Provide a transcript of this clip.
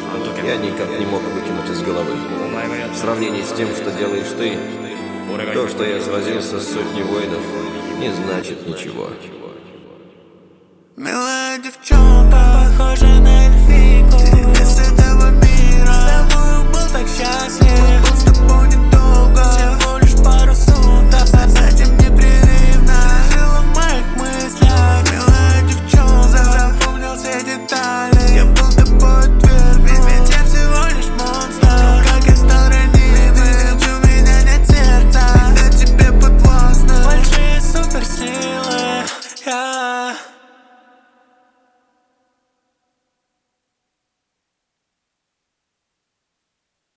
я никак не мог выкинуть из головы. В сравнении с тем, что делаешь ты, то, что я сразился с сотней воинов, не значит ничего. Милая девчонка, похожа на